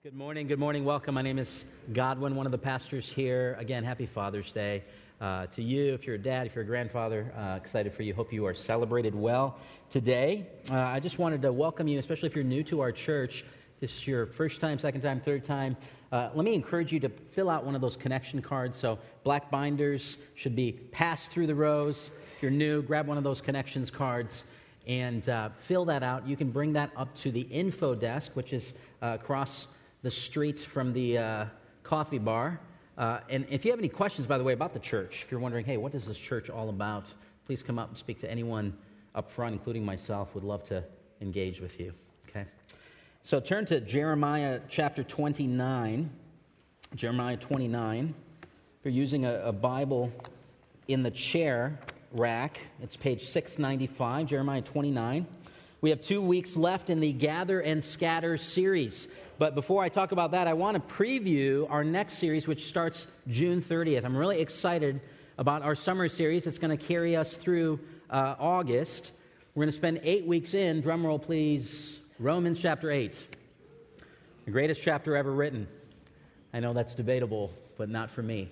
Good morning. Good morning. Welcome. My name is Godwin, one of the pastors here. Again, happy Father's Day to you. If you're a dad, if you're a grandfather, excited for you. Hope you are celebrated well today. I just wanted to welcome you, especially if you're new to our church. This is your first time, second time, third time. Let me encourage you to fill out one of those connection cards. So black binders should be passed through the rows. If you're new, grab one of those connections cards and fill that out. You can bring that up to the info desk, which is across the street from the coffee bar. And if you have any questions, by the way, about the church, if you're wondering, hey, what is this church all about, please come up and speak to anyone up front, including myself. Would love to engage with you. Okay. So turn to Jeremiah chapter 29. Jeremiah 29. If you're using a Bible in the chair rack, it's page 695, Jeremiah 29. We have 2 weeks left in the Gather and Scatter series. But before I talk about that, I want to preview our next series, which starts June 30th. I'm really excited about our summer series. It's going to carry us through August. We're going to spend 8 weeks in, drum roll please, Romans chapter 8. The greatest chapter ever written. I know that's debatable, but not for me.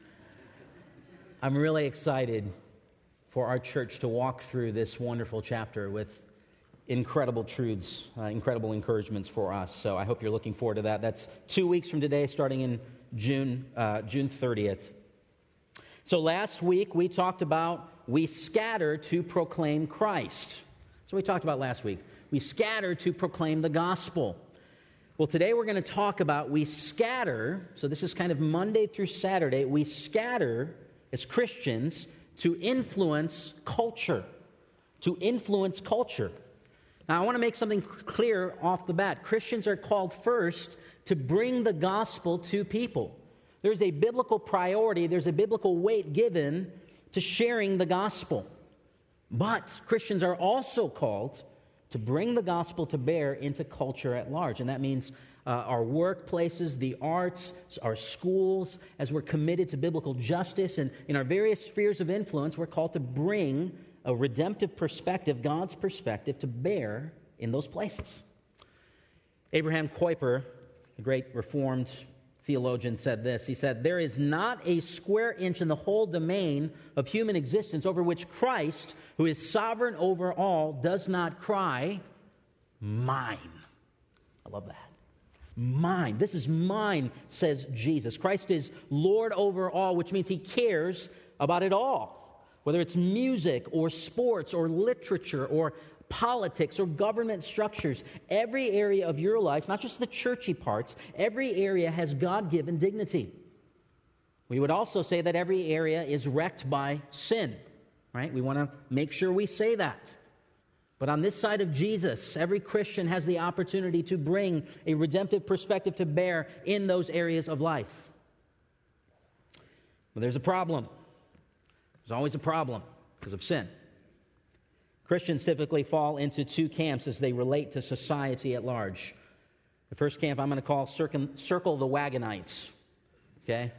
I'm really excited for our church to walk through this wonderful chapter with incredible truths, incredible encouragements for us. So I hope you're looking forward to that. That's 2 weeks from today, starting in June 30th. So last week we talked about we scatter to proclaim Christ. So we talked about last week. We scatter to proclaim the gospel. Well, today we're going to talk about we scatter. So this is kind of Monday through Saturday. We scatter as Christians to influence culture. To influence culture. Now, I want to make something clear off the bat. Christians are called first to bring the gospel to people. There's a biblical priority, there's a biblical weight given to sharing the gospel. But Christians are also called to bring the gospel to bear into culture at large. And that means our workplaces, the arts, our schools, as we're committed to biblical justice, and in our various spheres of influence, we're called to bring a redemptive perspective, God's perspective, to bear in those places. Abraham Kuyper, a great Reformed theologian, said this. He said, "There is not a square inch in the whole domain of human existence over which Christ, who is sovereign over all, does not cry, 'Mine.'" I love that. Mine. This is mine, says Jesus. Christ is Lord over all, which means He cares about it all. Whether it's music or sports or literature or politics or government structures, every area of your life, not just the churchy parts, every area has God-given dignity. We would also say that every area is wrecked by sin, right? We want to make sure we say that. But on this side of Jesus, every Christian has the opportunity to bring a redemptive perspective to bear in those areas of life. But there's a problem. There's always a problem because of sin. Christians typically fall into two camps as they relate to society at large. The first camp I'm going to call circle the Wagonites. Okay?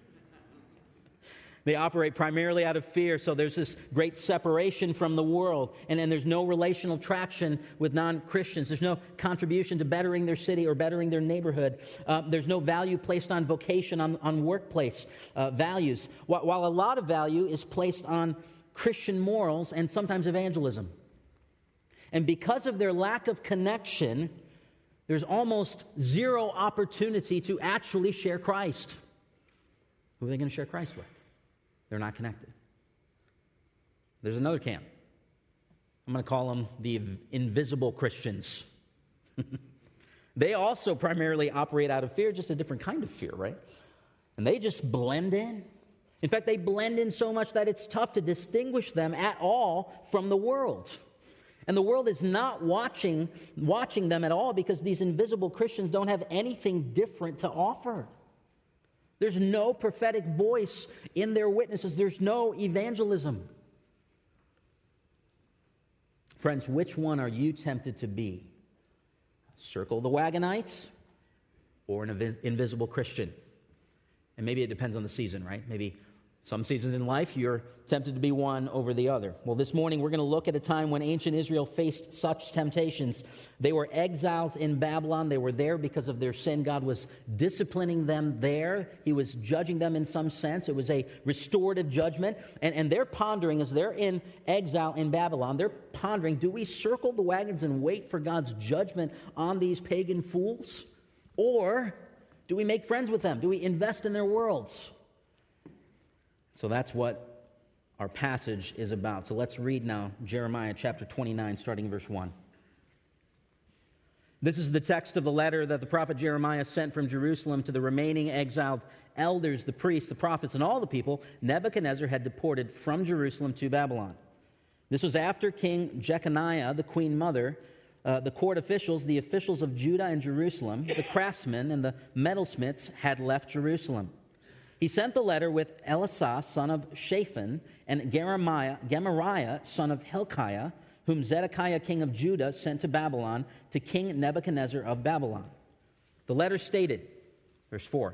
They operate primarily out of fear, so there's this great separation from the world, and there's no relational traction with non-Christians. There's no contribution to bettering their city or bettering their neighborhood. There's no value placed on vocation, on workplace values, while a lot of value is placed on Christian morals and sometimes evangelism. And because of their lack of connection, there's almost zero opportunity to actually share Christ. Who are they going to share Christ with? They're not connected. There's another camp. I'm going to call them the invisible Christians. They also primarily operate out of fear, just a different kind of fear, right? And they just blend in. In fact, they blend in so much that it's tough to distinguish them at all from the world. And the world is not watching them at all because these invisible Christians don't have anything different to offer. There's no prophetic voice in their witnesses. There's no evangelism. Friends, which one are you tempted to be? Circle the Wagonites or an invisible Christian? And maybe it depends on the season, right? Maybe Some seasons in life, you're tempted to be one over the other. Well, this morning, we're going to look at a time when ancient Israel faced such temptations. They were exiles in Babylon. They were there because of their sin. God was disciplining them there. He was judging them in some sense. It was a restorative judgment. And they're pondering, as they're in exile in Babylon, they're pondering, do we circle the wagons and wait for God's judgment on these pagan fools? Or do we make friends with them? Do we invest in their worlds? So that's what our passage is about. So let's read now Jeremiah chapter 29, starting in verse 1. This is the text of the letter that the prophet Jeremiah sent from Jerusalem to the remaining exiled elders, the priests, the prophets, and all the people Nebuchadnezzar had deported from Jerusalem to Babylon. This was after King Jeconiah, the queen mother, the court officials, the officials of Judah and Jerusalem, the craftsmen, and the metalsmiths had left Jerusalem. He sent the letter with Elisah, son of Shaphan, and Gemariah, son of Hilkiah, whom Zedekiah, king of Judah, sent to Babylon, to King Nebuchadnezzar of Babylon. The letter stated, verse 4,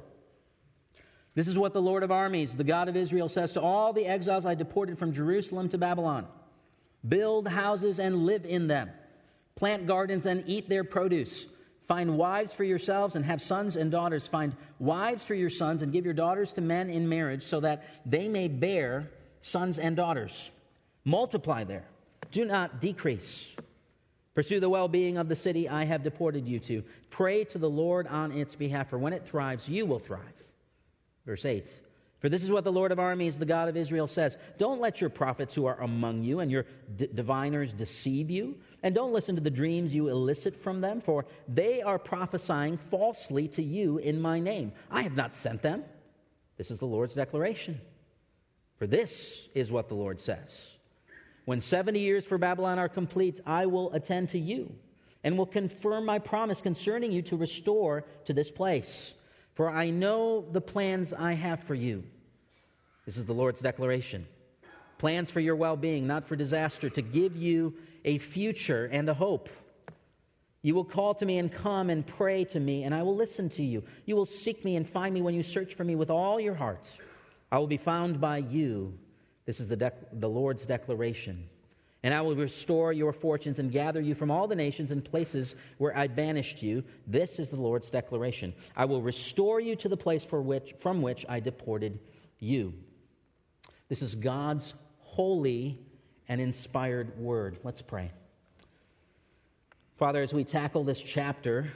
"This is what the Lord of armies, the God of Israel, says to all the exiles I deported from Jerusalem to Babylon. Build houses and live in them. Plant gardens and eat their produce. Find wives for yourselves and have sons and daughters. Find wives for your sons and give your daughters to men in marriage so that they may bear sons and daughters. Multiply there. Do not decrease. Pursue the well-being of the city I have deported you to. Pray to the Lord on its behalf, for when it thrives, you will thrive." Verse 8. "For this is what the Lord of armies, the God of Israel, says. Don't let your prophets who are among you and your diviners deceive you. And don't listen to the dreams you elicit from them, for they are prophesying falsely to you in my name. I have not sent them. This is the Lord's declaration. For this is what the Lord says. When 70 years for Babylon are complete, I will attend to you and will confirm my promise concerning you to restore to this place. For I know the plans I have for you." This is the Lord's declaration. "Plans for your well-being, not for disaster, to give you a future and a hope. You will call to me and come and pray to me, and I will listen to you. You will seek me and find me when you search for me with all your heart. I will be found by you." This is the Lord's declaration. "And I will restore your fortunes and gather you from all the nations and places where I banished you." This is the Lord's declaration. "I will restore you to the place from which I deported you." This is God's holy and inspired word. Let's pray. Father, as we tackle this chapter,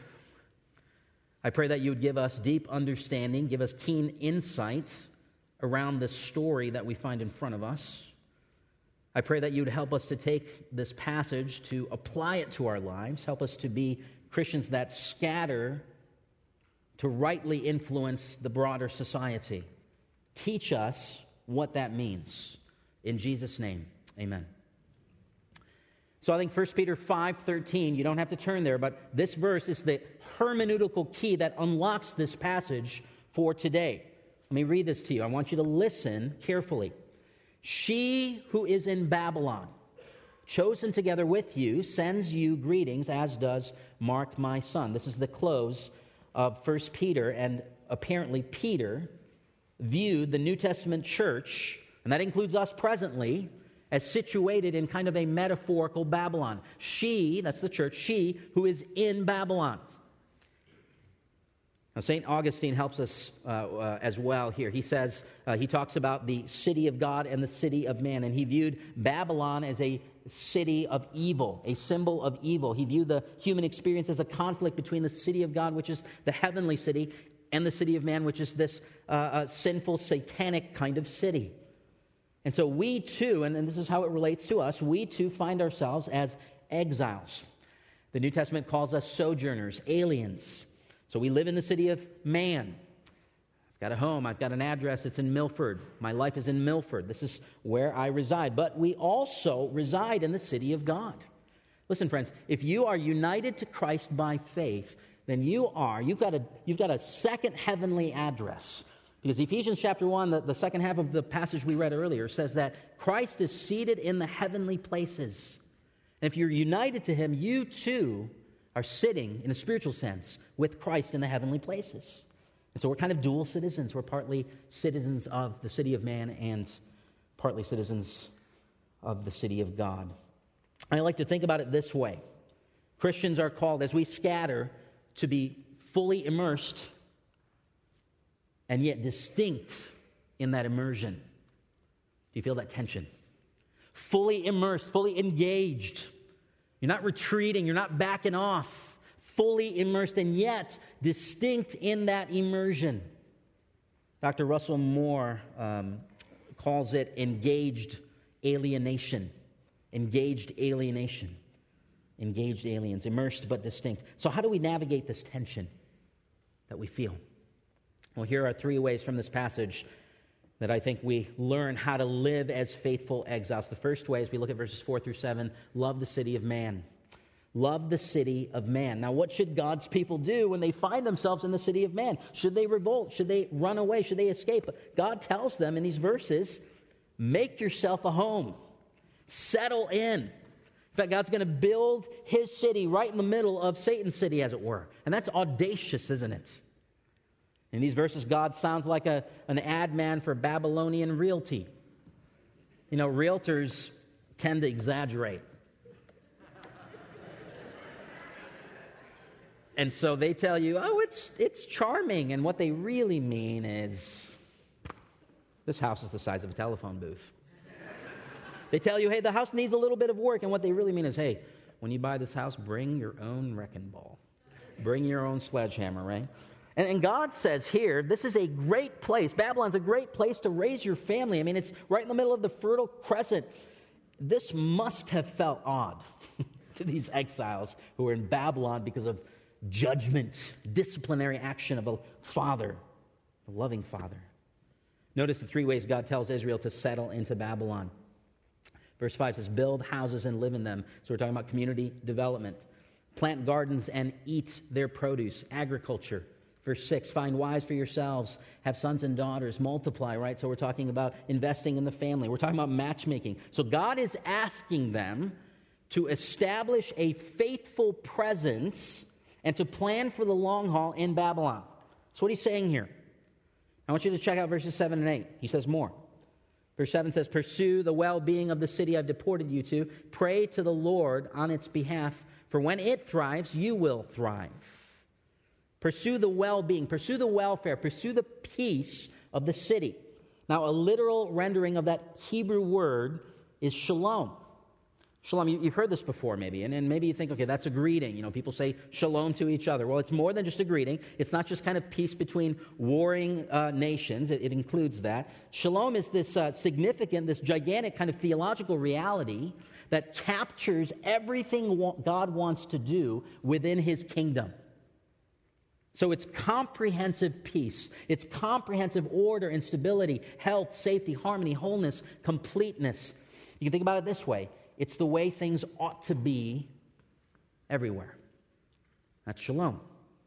I pray that you would give us deep understanding, give us keen insight around the story that we find in front of us. I pray that you would help us to take this passage, to apply it to our lives, help us to be Christians that scatter to rightly influence the broader society. Teach us what that means. In Jesus' name, amen. So I think 1 Peter 5:13, you don't have to turn there, but this verse is the hermeneutical key that unlocks this passage for today. Let me read this to you. I want you to listen carefully. "She who is in Babylon, chosen together with you, sends you greetings, as does Mark, my son." This is the close of 1 Peter, and apparently Peter viewed the New Testament church, and that includes us presently, as situated in kind of a metaphorical Babylon. She, that's the church, she who is in Babylon. Now, St. Augustine helps us as well here. He says, he talks about the city of God and the city of man, and he viewed Babylon as a city of evil, a symbol of evil. He viewed the human experience as a conflict between the city of God, which is the heavenly city, and the city of man, which is this sinful, satanic kind of city. And so we too, and this is how it relates to us, we too find ourselves as exiles. The New Testament calls us sojourners, aliens. So we live in the city of man. I've got a home, I've got an address, it's in Milford. My life is in Milford. This is where I reside. But we also reside in the city of God. Listen, friends, if you are united to Christ by faith, then you've got a second heavenly address. Because Ephesians chapter 1, the second half of the passage we read earlier, says that Christ is seated in the heavenly places. And if you're united to him, you too are sitting, in a spiritual sense, with Christ in the heavenly places. And so we're kind of dual citizens. We're partly citizens of the city of man and partly citizens of the city of God. I like to think about it this way. Christians are called, as we scatter, to be fully immersed and yet distinct in that immersion. Do you feel that tension? Fully immersed, fully engaged. You're not retreating, you're not backing off. Fully immersed and yet distinct in that immersion. Dr. Russell Moore calls it engaged alienation. Engaged alienation. Engaged aliens, immersed but distinct. So how do we navigate this tension that we feel? Well, here are 3 ways from this passage that I think we learn how to live as faithful exiles. The first way, as we look at verses 4 through 7, love the city of man. Love the city of man. Now, what should God's people do when they find themselves in the city of man? Should they revolt? Should they run away? Should they escape? God tells them in these verses, make yourself a home. Settle in. In fact, God's going to build his city right in the middle of Satan's city, as it were. And that's audacious, isn't it? In these verses, God sounds like an ad man for Babylonian realty. You know, realtors tend to exaggerate. And so they tell you, oh, it's charming. And what they really mean is, this house is the size of a telephone booth. They tell you, hey, the house needs a little bit of work. And what they really mean is, hey, when you buy this house, bring your own wrecking ball. Bring your own sledgehammer, right? And God says here, this is a great place. Babylon's a great place to raise your family. I mean, it's right in the middle of the Fertile Crescent. This must have felt odd to these exiles who were in Babylon because of judgment, disciplinary action of a father, a loving father. Notice the 3 ways God tells Israel to settle into Babylon. Verse 5 says, build houses and live in them. So we're talking about community development. Plant gardens and eat their produce, agriculture. Verse 6, find wives for yourselves, have sons and daughters, multiply, right? So we're talking about investing in the family. We're talking about matchmaking. So God is asking them to establish a faithful presence and to plan for the long haul in Babylon. That's what he's saying here. I want you to check out verses 7 and 8. He says more. Verse 7 says, pursue the well-being of the city I've deported you to. Pray to the Lord on its behalf, for when it thrives, you will thrive. Pursue the well-being, pursue the welfare, pursue the peace of the city. Now, a literal rendering of that Hebrew word is shalom. Shalom, you've heard this before maybe, and maybe you think, okay, that's a greeting. You know, people say shalom to each other. Well, it's more than just a greeting. It's not just kind of peace between warring nations. It includes that. Shalom is this significant, this gigantic kind of theological reality that captures everything God wants to do within his kingdom. So it's comprehensive peace. It's comprehensive order and stability, health, safety, harmony, wholeness, completeness. You can think about it this way. It's the way things ought to be everywhere. That's shalom.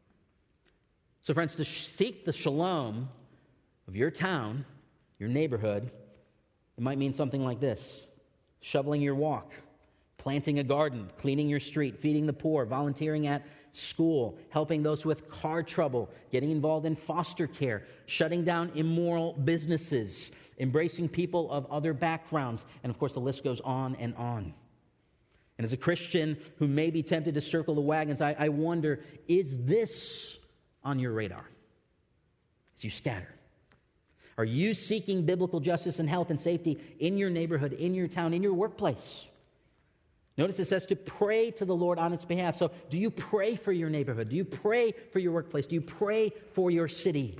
So friends, to seek the shalom of your town, your neighborhood, it might mean something like this. Shoveling your walk, planting a garden, cleaning your street, feeding the poor, volunteering at school, helping those with car trouble, getting involved in foster care, shutting down immoral businesses, embracing people of other backgrounds, and of course the list goes on and on. And as a Christian who may be tempted to circle the wagons, I wonder, is this on your radar as you scatter? Are you seeking biblical justice and health and safety in your neighborhood, in your town, in your workplace? Notice it says to pray to the Lord on its behalf. So do you pray for your neighborhood? Do you pray for your workplace? Do you pray for your city?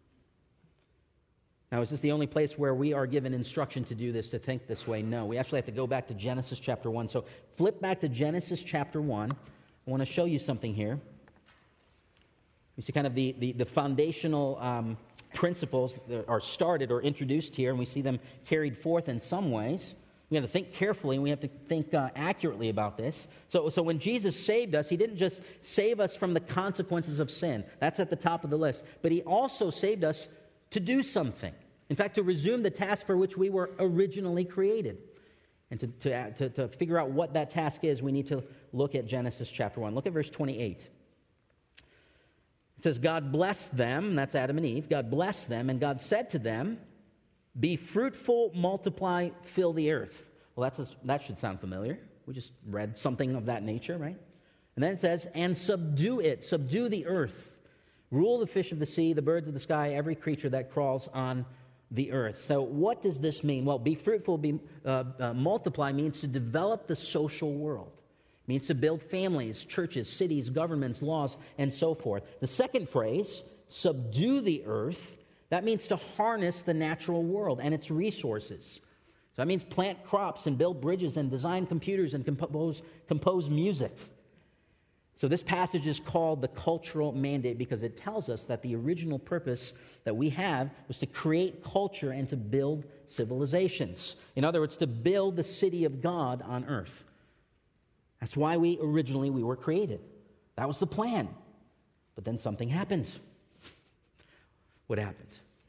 Now, is this the only place where we are given instruction to do this, to think this way? No. We actually have to go back to Genesis chapter 1. So flip back to Genesis chapter 1. I want to show you something here. You see kind of the foundational principles that are started or introduced here, and we see them carried forth in some ways. We have to think carefully, and we have to think accurately about this. So when Jesus saved us, he didn't just save us from the consequences of sin. That's at the top of the list. But he also saved us to do something. In fact, to resume the task for which we were originally created. And to figure out what that task is, we need to look at Genesis chapter 1. Look at verse 28. It says, God blessed them, that's Adam and Eve. God blessed them, and God said to them, be fruitful, multiply, fill the earth. Well, that should sound familiar. We just read something of that nature, right? And then it says, and subdue it, subdue the earth. Rule the fish of the sea, the birds of the sky, every creature that crawls on the earth. So what does this mean? Well, be fruitful, multiply means to develop the social world. It means to build families, churches, cities, governments, laws, and so forth. The second phrase, subdue the earth, that means to harness the natural world and its resources. So that means plant crops and build bridges and design computers and compose music. So this passage is called the cultural mandate because it tells us that the original purpose that we have was to create culture and to build civilizations. In other words, to build the city of God on earth. That's why we were created. That was the plan. But then something happened. What happened?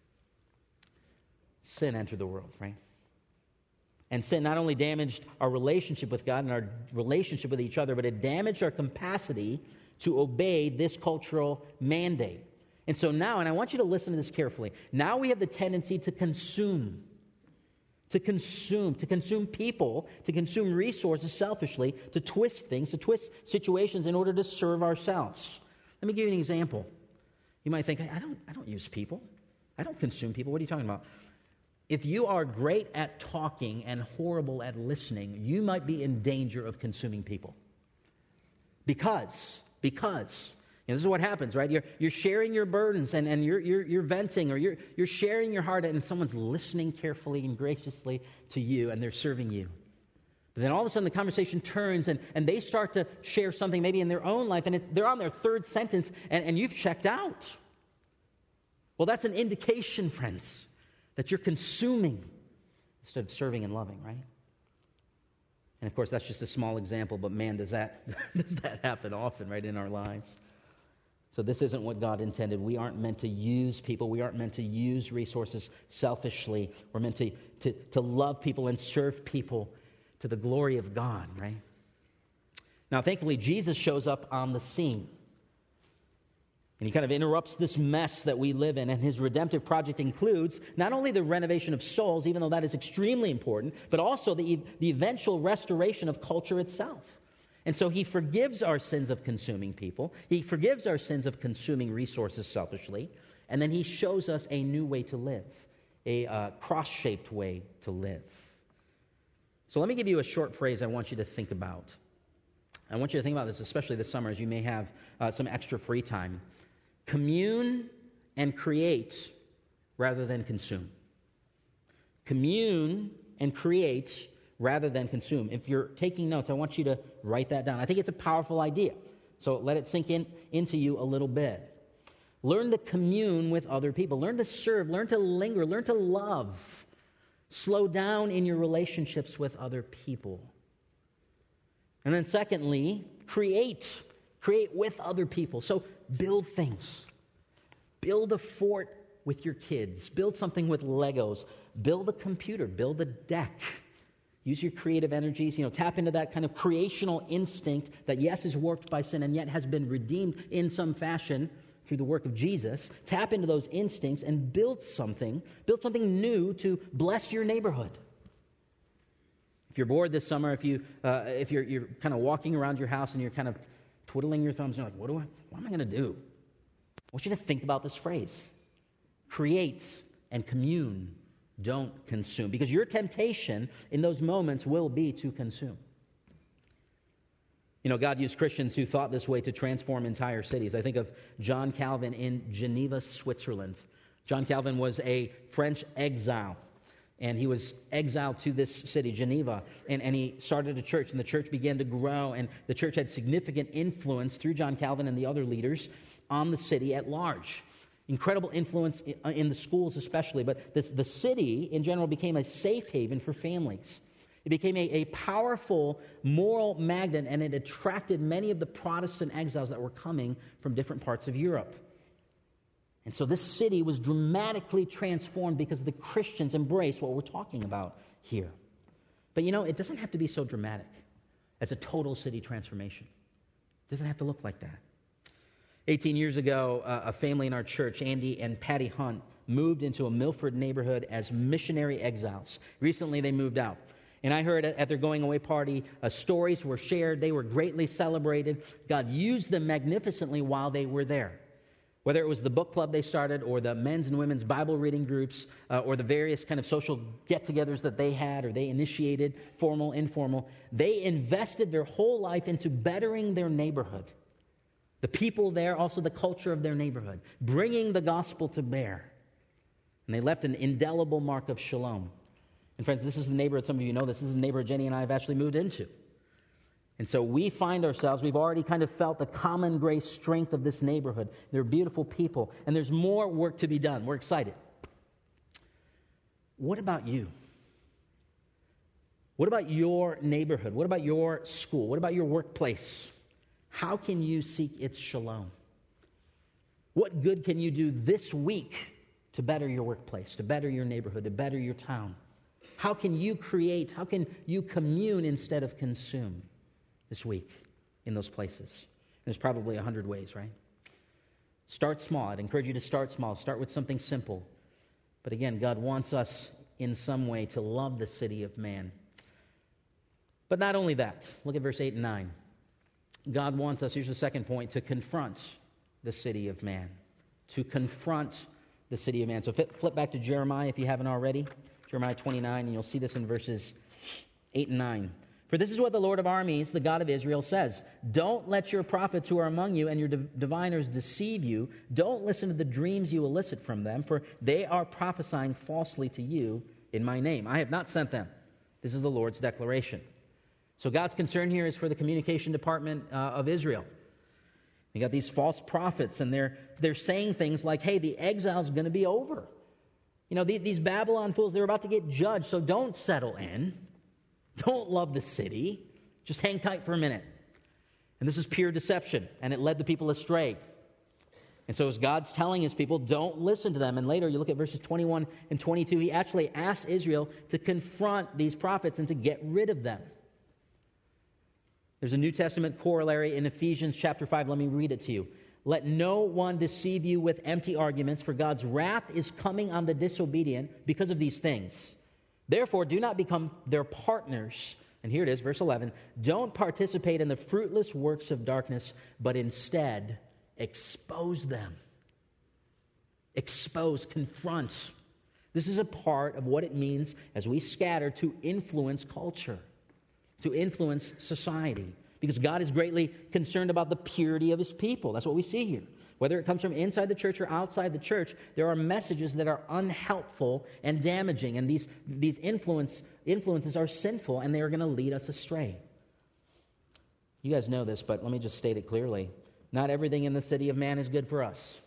Sin entered the world, right? And sin not only damaged our relationship with God and our relationship with each other, but it damaged our capacity to obey this cultural mandate. And so now, and I want you to listen to this carefully, now we have the tendency to consume people, to consume resources selfishly, to twist things, to twist situations in order to serve ourselves. Let me give you an example. You might think, I don't use people. I don't consume people. What are you talking about? If you are great at talking and horrible at listening, you might be in danger of consuming people. Because this is what happens, right? You're sharing your burdens and you're venting, or you're sharing your heart, and someone's listening carefully and graciously to you, and they're serving you. But then all of a sudden the conversation turns, and they start to share something maybe in their own life, and they're on their third sentence, and you've checked out. Well, that's an indication, friends, that you're consuming instead of serving and loving, right? And of course, that's just a small example, but man, does that happen often, right, in our lives. So this isn't what God intended. We aren't meant to use people. We aren't meant to use resources selfishly. We're meant to love people and serve people to the glory of God, right? Now, thankfully, Jesus shows up on the scene. And he kind of interrupts this mess that we live in, and his redemptive project includes not only the renovation of souls, even though that is extremely important, but also the eventual restoration of culture itself. And so he forgives our sins of consuming people. He forgives our sins of consuming resources selfishly. And then he shows us a new way to live, a cross-shaped way to live. So let me give you a short phrase I want you to think about. I want you to think about this, especially this summer, as you may have some extra free time. Commune and create rather than consume. Commune and create rather than consume. If you're taking notes, I want you to write that down. I think it's a powerful idea. So let it sink into you a little bit. Learn to commune with other people. Learn to serve. Learn to linger. Learn to love. Slow down in your relationships with other people. And then secondly, create. Create with other people. So build things. Build a fort with your kids. Build something with Legos. Build a computer. Build a deck. Use your creative energies. Tap into that kind of creational instinct that, yes, is warped by sin and yet has been redeemed in some fashion through the work of Jesus. Tap into those instincts and build something new to bless your neighborhood. If you're bored this summer, if you're kind of walking around your house and you're kind of twiddling your thumbs, and you're like, what am I going to do? I want you to think about this phrase. Create and commune. Don't consume. Because your temptation in those moments will be to consume. God used Christians who thought this way to transform entire cities. I think of John Calvin in Geneva, Switzerland. John Calvin was a French exile. And he was exiled to this city, Geneva, and he started a church, and the church began to grow, and the church had significant influence through John Calvin and the other leaders on the city at large. Incredible influence in the schools especially, but the city in general became a safe haven for families. It became a powerful moral magnet, and it attracted many of the Protestant exiles that were coming from different parts of Europe. And so this city was dramatically transformed because the Christians embraced what we're talking about here. But it doesn't have to be so dramatic as a total city transformation. It doesn't have to look like that. 18 years ago, a family in our church, Andy and Patty Hunt, moved into a Milford neighborhood as missionary exiles. Recently, they moved out. And I heard at their going-away party, stories were shared. They were greatly celebrated. God used them magnificently while they were there. Whether it was the book club they started or the men's and women's Bible reading groups or the various kind of social get-togethers that they had or they initiated, formal, informal, they invested their whole life into bettering their neighborhood. The people there, also the culture of their neighborhood, bringing the gospel to bear. And they left an indelible mark of shalom. And friends, this is the neighborhood, some of you know this is the neighborhood Jenny and I have actually moved into. And so we find ourselves, we've already kind of felt the common grace strength of this neighborhood. They're beautiful people, and there's more work to be done. We're excited. What about you? What about your neighborhood? What about your school? What about your workplace? How can you seek its shalom? What good can you do this week to better your workplace, to better your neighborhood, to better your town? How can you create, how can you commune instead of consume this week in those places? There's probably 100 ways, right? Start small. I'd encourage you to start small. Start with something simple. But again, God wants us in some way to love the city of man. But not only that. Look at verse 8 and 9. God wants us, here's the second point, to confront the city of man. To confront the city of man. So flip back to Jeremiah if you haven't already. Jeremiah 29, and you'll see this in verses 8 and 9. For this is what the Lord of armies, the God of Israel, says. Don't let your prophets who are among you and your diviners deceive you. Don't listen to the dreams you elicit from them, for they are prophesying falsely to you in my name. I have not sent them. This is the Lord's declaration. So God's concern here is for the communication department of Israel. You got these false prophets, and they're saying things like, hey, the exile's going to be over. You know, these Babylon fools, they're about to get judged, so don't settle in. Don't love the city. Just hang tight for a minute. And this is pure deception, and it led the people astray. And so as God's telling his people, don't listen to them. And later, you look at verses 21 and 22, he actually asks Israel to confront these prophets and to get rid of them. There's a New Testament corollary in Ephesians chapter 5. Let me read it to you. Let no one deceive you with empty arguments, for God's wrath is coming on the disobedient because of these things. Therefore, do not become their partners. And here it is, verse 11. Don't participate in the fruitless works of darkness, but instead expose them. Expose, confront. This is a part of what it means as we scatter to influence culture, to influence society. Because God is greatly concerned about the purity of his people. That's what we see here. Whether it comes from inside the church or outside the church, there are messages that are unhelpful and damaging. And these influences are sinful, and they are going to lead us astray. You guys know this, but let me just state it clearly. Not everything in the city of man is good for us.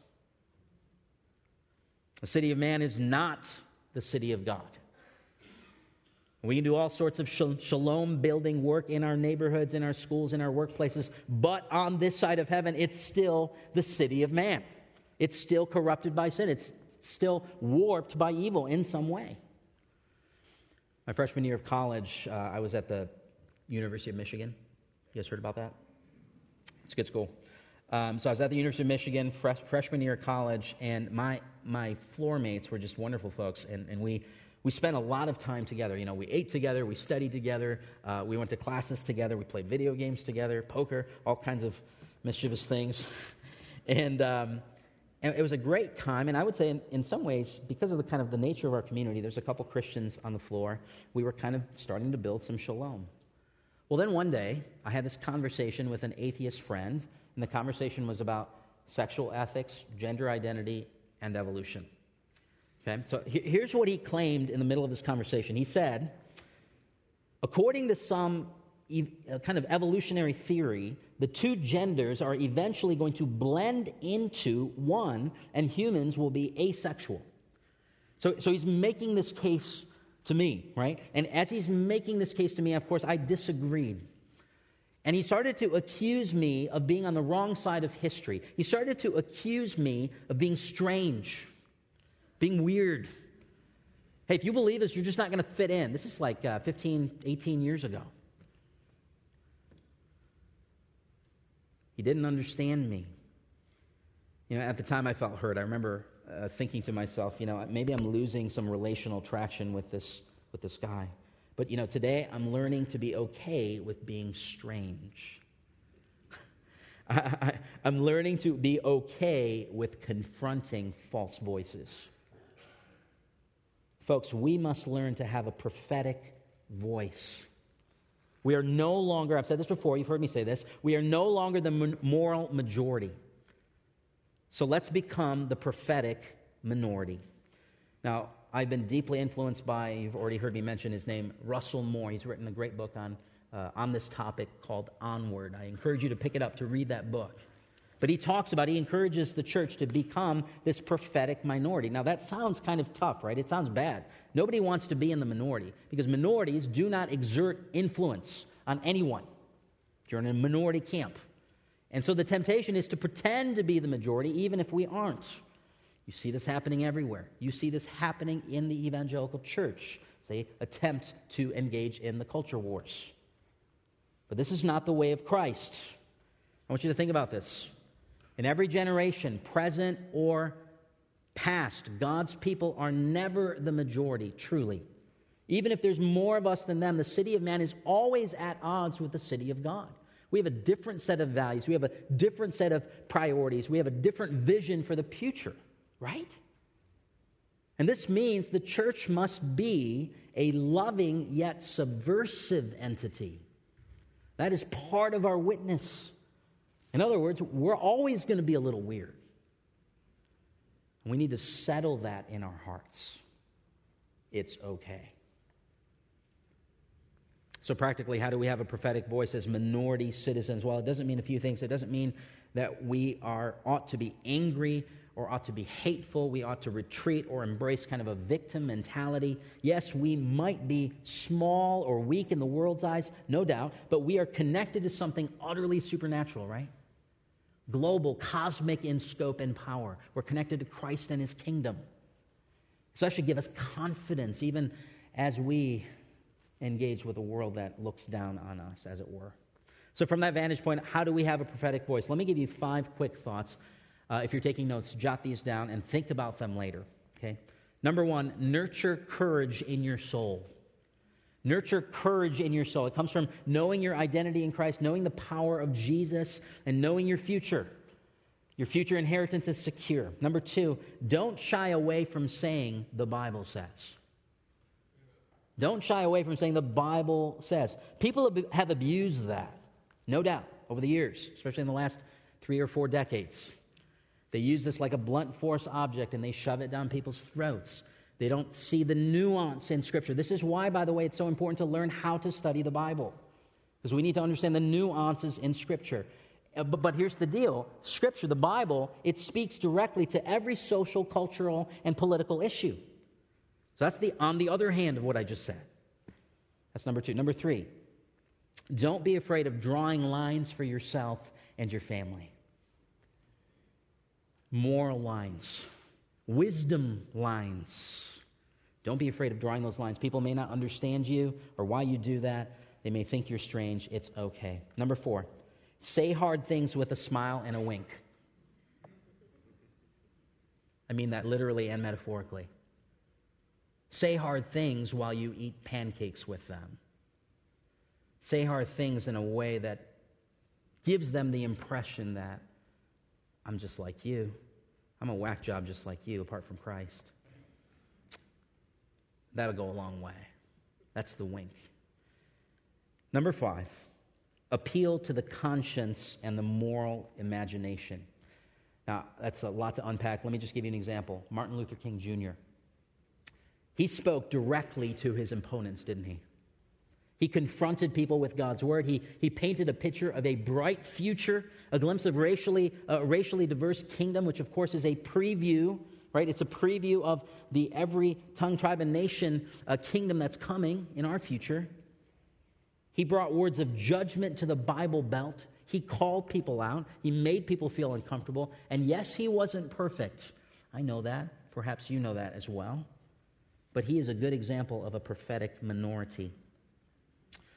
The city of man is not the city of God. We can do all sorts of shalom-building work in our neighborhoods, in our schools, in our workplaces, but on this side of heaven, it's still the city of man. It's still corrupted by sin. It's still warped by evil in some way. My freshman year of college, I was at the University of Michigan. You guys heard about that? It's a good school. So I was at the University of Michigan, freshman year of college, and my floor mates were just wonderful folks, and we spent a lot of time together. You know, we ate together, we studied together, we went to classes together, we played video games together, poker, all kinds of mischievous things. And it was a great time, and I would say in some ways, because of the kind of the nature of our community, there's a couple Christians on the floor, we were kind of starting to build some shalom. Well, then one day, I had this conversation with an atheist friend, and the conversation was about sexual ethics, gender identity, and evolution. Okay, so here's what he claimed in the middle of this conversation. He said, according to some kind of evolutionary theory, the two genders are eventually going to blend into one, and humans will be asexual. So he's making this case to me, right? And as he's making this case to me, of course, I disagreed. And he started to accuse me of being on the wrong side of history. He started to accuse me of being strange, being weird. Hey, if you believe this, you're just not going to fit in. This is like 15, 18 years ago. He didn't understand me. At the time I felt hurt. I remember thinking to myself, maybe I'm losing some relational traction with this guy. But, today I'm learning to be okay with being strange. I'm learning to be okay with confronting false voices. Folks, we must learn to have a prophetic voice. We are no longer, I've said this before, you've heard me say this, we are no longer the moral majority. So let's become the prophetic minority. Now, I've been deeply influenced by, you've already heard me mention his name, Russell Moore. He's written a great book on this topic called Onward. I encourage you to pick it up, to read that book. But he encourages the church to become this prophetic minority. Now, that sounds kind of tough, right? It sounds bad. Nobody wants to be in the minority because minorities do not exert influence on anyone. You're in a minority camp. And so the temptation is to pretend to be the majority even if we aren't. You see this happening everywhere. You see this happening in the evangelical church. They attempt to engage in the culture wars. But this is not the way of Christ. I want you to think about this. In every generation, present or past, God's people are never the majority, truly. Even if there's more of us than them, the city of man is always at odds with the city of God. We have a different set of values. We have a different set of priorities. We have a different vision for the future, right? And this means the church must be a loving yet subversive entity. That is part of our witness. In other words, we're always going to be a little weird. We need to settle that in our hearts. It's okay. So practically, how do we have a prophetic voice as minority citizens? Well, it doesn't mean a few things. It doesn't mean that we ought to be angry or ought to be hateful. We ought to retreat or embrace kind of a victim mentality. Yes, we might be small or weak in the world's eyes, no doubt, but we are connected to something utterly supernatural, right? Global, cosmic in scope and power. We're connected to Christ and His kingdom. So that should give us confidence even as we engage with a world that looks down on us, as it were. So from that vantage point, how do we have a prophetic voice? Let me give you 5 quick thoughts. If you're taking notes, jot these down and think about them later. Okay. Number 1, nurture courage in your soul. Nurture courage in your soul. It comes from knowing your identity in Christ, knowing the power of Jesus, and knowing your future. Your future inheritance is secure. Number 2, don't shy away from saying the Bible says. Don't shy away from saying the Bible says. People have abused that, no doubt, over the years, especially in the last 3 or 4 decades. They use this like a blunt force object and they shove it down people's throats. They don't see the nuance in Scripture. This is why, by the way, it's so important to learn how to study the Bible. Because we need to understand the nuances in Scripture. But here's the deal. Scripture, the Bible, it speaks directly to every social, cultural, and political issue. So that's on the other hand of what I just said. That's number 2. Number 3, don't be afraid of drawing lines for yourself and your family. Moral lines. Wisdom lines. Don't be afraid of drawing those lines. People may not understand you or why you do that. They may think you're strange. It's okay. Number 4, say hard things with a smile and a wink. I mean that literally and metaphorically. Say hard things while you eat pancakes with them. Say hard things in a way that gives them the impression that I'm just like you. I'm a whack job just like you, apart from Christ. That'll go a long way. That's the wink. Number 5, appeal to the conscience and the moral imagination. Now, that's a lot to unpack. Let me just give you an example. Martin Luther King Jr. He spoke directly to his opponents, didn't he? He confronted people with God's word. He painted a picture of a bright future, a glimpse of racially diverse kingdom, which of course is a preview, right? It's a preview of the every tongue, tribe, and nation kingdom that's coming in our future. He brought words of judgment to the Bible Belt. He called people out. He made people feel uncomfortable. And yes, he wasn't perfect. I know that. Perhaps you know that as well. But he is a good example of a prophetic minority.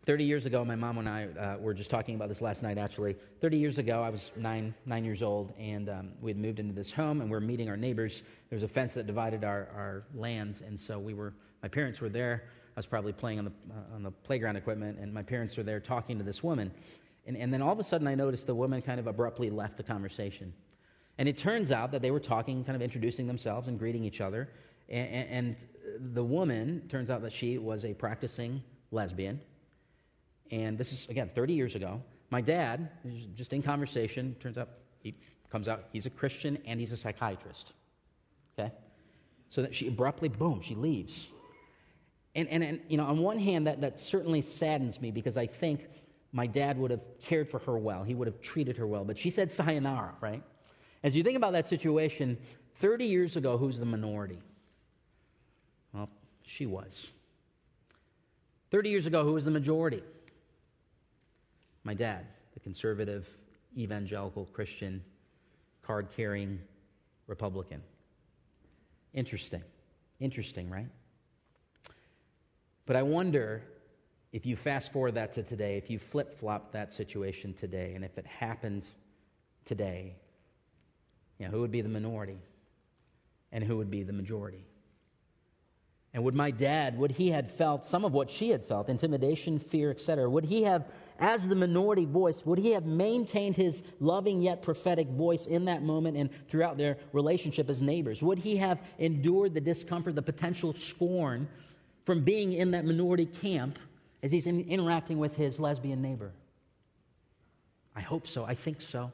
30 years ago, my mom and I were just talking about this last night, actually. 30 years ago, I was nine years old, and we had moved into this home, and we were meeting our neighbors. There was a fence that divided our land, and so my parents were there. I was probably playing on the playground equipment, and my parents were there talking to this woman. And then all of a sudden, I noticed the woman kind of abruptly left the conversation. And it turns out that they were talking, kind of introducing themselves and greeting each other. And the woman, turns out that she was a practicing lesbian. And this is, again, 30 years ago. My dad, just in conversation, turns out he's a Christian and he's a psychiatrist. Okay? So that she abruptly, boom, she leaves. And on one hand, that certainly saddens me because I think my dad would have cared for her well. He would have treated her well. But she said sayonara, right? As you think about that situation, 30 years ago, who's the minority? Well, she was. 30 years ago, who was the majority? My dad, the conservative, evangelical, Christian, card-carrying Republican. Interesting, right? But I wonder if you fast forward that to today, if you flip-flop that situation today, and if it happened today, who would be the minority and who would be the majority? And would my dad, would he have felt some of what she had felt, intimidation, fear, etc., would he have, as the minority voice, would he have maintained his loving yet prophetic voice in that moment and throughout their relationship as neighbors? Would he have endured the discomfort, the potential scorn from being in that minority camp as he's interacting with his lesbian neighbor? I hope so. I think so.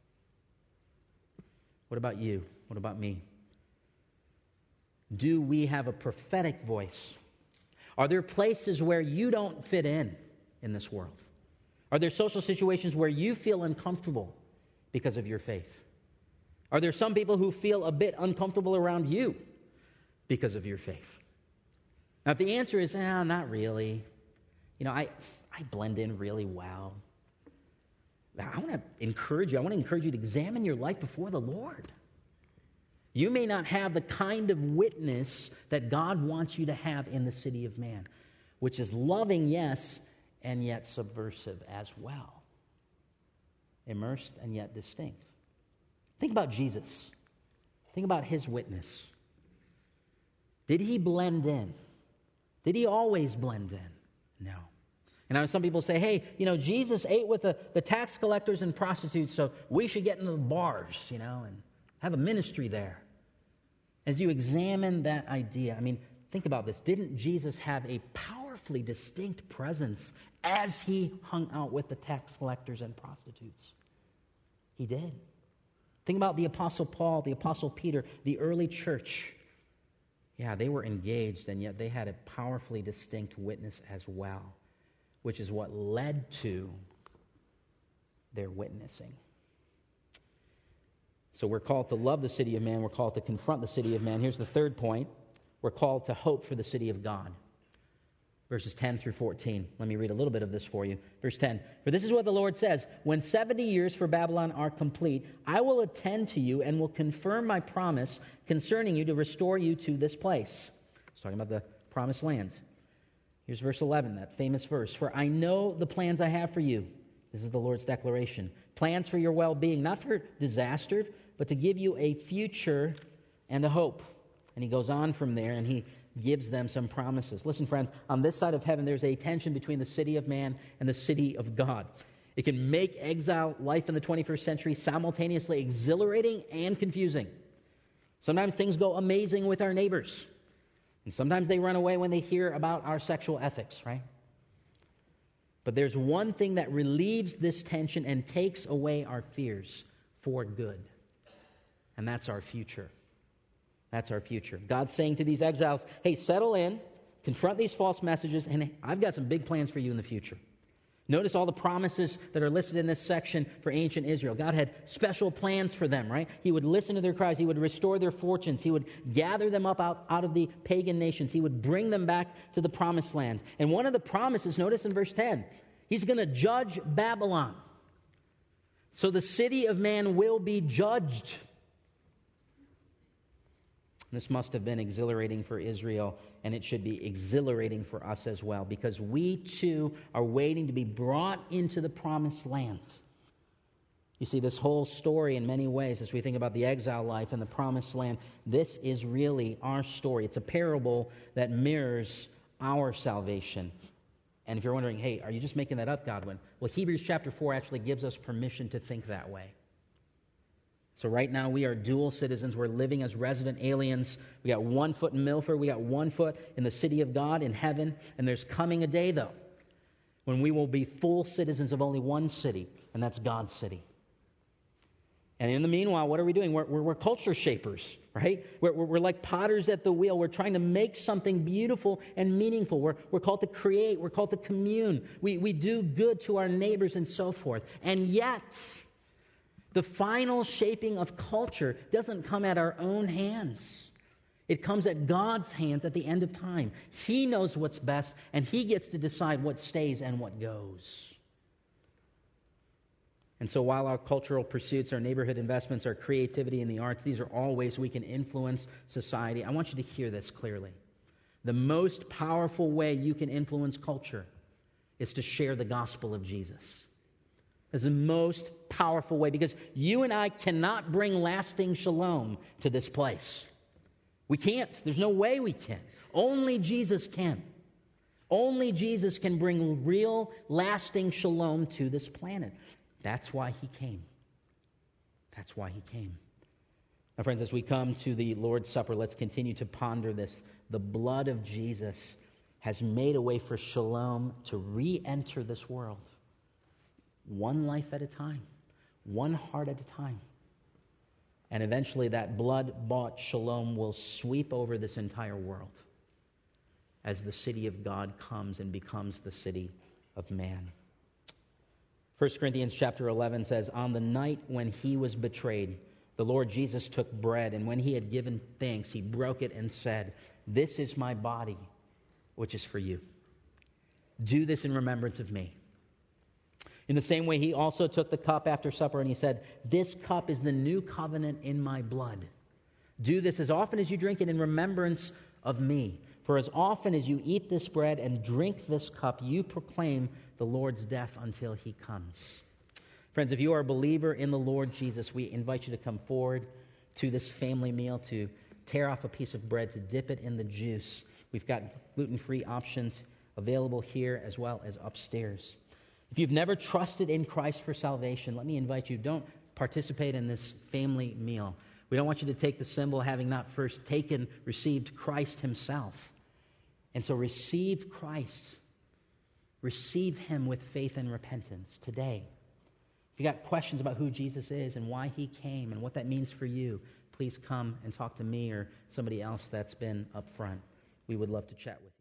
What about you? What about me? Do we have a prophetic voice? Are there places where you don't fit in this world? Are there social situations where you feel uncomfortable because of your faith? Are there some people who feel a bit uncomfortable around you because of your faith? Now, if the answer is, not really. I blend in really well. I want to encourage you to examine your life before the Lord. You may not have the kind of witness that God wants you to have in the city of man, which is loving, yes, and yet subversive as well. Immersed and yet distinct. Think about Jesus. Think about his witness. Did he blend in? Did he always blend in? No. And I know some people say, hey, Jesus ate with the tax collectors and prostitutes, so we should get into the bars, and have a ministry there. As you examine that idea, think about this. Didn't Jesus have a powerfully distinct presence as he hung out with the tax collectors and prostitutes? He did. Think about the Apostle Paul, the Apostle Peter, the early church. Yeah, they were engaged, and yet they had a powerfully distinct witness as well, which is what led to their witnessing. So we're called to love the city of man. We're called to confront the city of man. Here's the third point. We're called to hope for the city of God. Verses 10 through 14. Let me read a little bit of this for you. Verse 10. For this is what the Lord says, when 70 years for Babylon are complete, I will attend to you and will confirm my promise concerning you to restore you to this place. He's talking about the promised land. Here's verse 11, that famous verse. For I know the plans I have for you. This is the Lord's declaration. Plans for your well-being, not for disaster, but to give you a future and a hope. And he goes on from there and he gives them some promises. Listen, friends, on this side of heaven, there's a tension between the city of man and the city of God. It can make exile life in the 21st century simultaneously exhilarating and confusing. Sometimes things go amazing with our neighbors. And sometimes they run away when they hear about our sexual ethics, right? But there's one thing that relieves this tension and takes away our fears for good. And that's our future. That's our future. God's saying to these exiles, hey, settle in, confront these false messages, and I've got some big plans for you in the future. Notice all the promises that are listed in this section for ancient Israel. God had special plans for them, right? He would listen to their cries. He would restore their fortunes. He would gather them up out of the pagan nations. He would bring them back to the promised land. And one of the promises, notice in verse 10, he's going to judge Babylon. So the city of man will be judged. This must have been exhilarating for Israel, and it should be exhilarating for us as well, because we too are waiting to be brought into the promised land. You see, this whole story in many ways, as we think about the exile life and the promised land, this is really our story. It's a parable that mirrors our salvation. And if you're wondering, hey, are you just making that up, Godwin? Well, Hebrews chapter 4 actually gives us permission to think that way. So right now we are dual citizens. We're living as resident aliens. We got 1 foot in Milford. We got 1 foot in the city of God in heaven. And there's coming a day, though, when we will be full citizens of only one city, and that's God's city. And in the meanwhile, what are we doing? We're culture shapers, right? We're like potters at the wheel. We're trying to make something beautiful and meaningful. We're called to create. We're called to commune. We do good to our neighbors and so forth. And yet, the final shaping of culture doesn't come at our own hands. It comes at God's hands at the end of time. He knows what's best, and He gets to decide what stays and what goes. And so while our cultural pursuits, our neighborhood investments, our creativity in the arts, these are all ways we can influence society, I want you to hear this clearly. The most powerful way you can influence culture is to share the gospel of Jesus. That's the most powerful way, because you and I cannot bring lasting shalom to this place. We can't. There's no way we can. Only Jesus can. Only Jesus can bring real, lasting shalom to this planet. That's why He came. That's why He came. Now, friends, as we come to the Lord's Supper, let's continue to ponder this. The blood of Jesus has made a way for shalom to re-enter this world. One life at a time. One heart at a time. And eventually that blood-bought shalom will sweep over this entire world as the city of God comes and becomes the city of man. 1 Corinthians chapter 11 says, on the night when He was betrayed, the Lord Jesus took bread, and when He had given thanks, He broke it and said, this is my body, which is for you. Do this in remembrance of me. In the same way, He also took the cup after supper, and He said, this cup is the new covenant in my blood. Do this as often as you drink it in remembrance of me. For as often as you eat this bread and drink this cup, you proclaim the Lord's death until He comes. Friends, if you are a believer in the Lord Jesus, we invite you to come forward to this family meal, to tear off a piece of bread, to dip it in the juice. We've got gluten-free options available here as well as upstairs. If you've never trusted in Christ for salvation, let me invite you, don't participate in this family meal. We don't want you to take the symbol having not first received Christ Himself. And so receive Christ. Receive Him with faith and repentance today. If you got questions about who Jesus is and why He came and what that means for you, please come and talk to me or somebody else that's been up front. We would love to chat with you.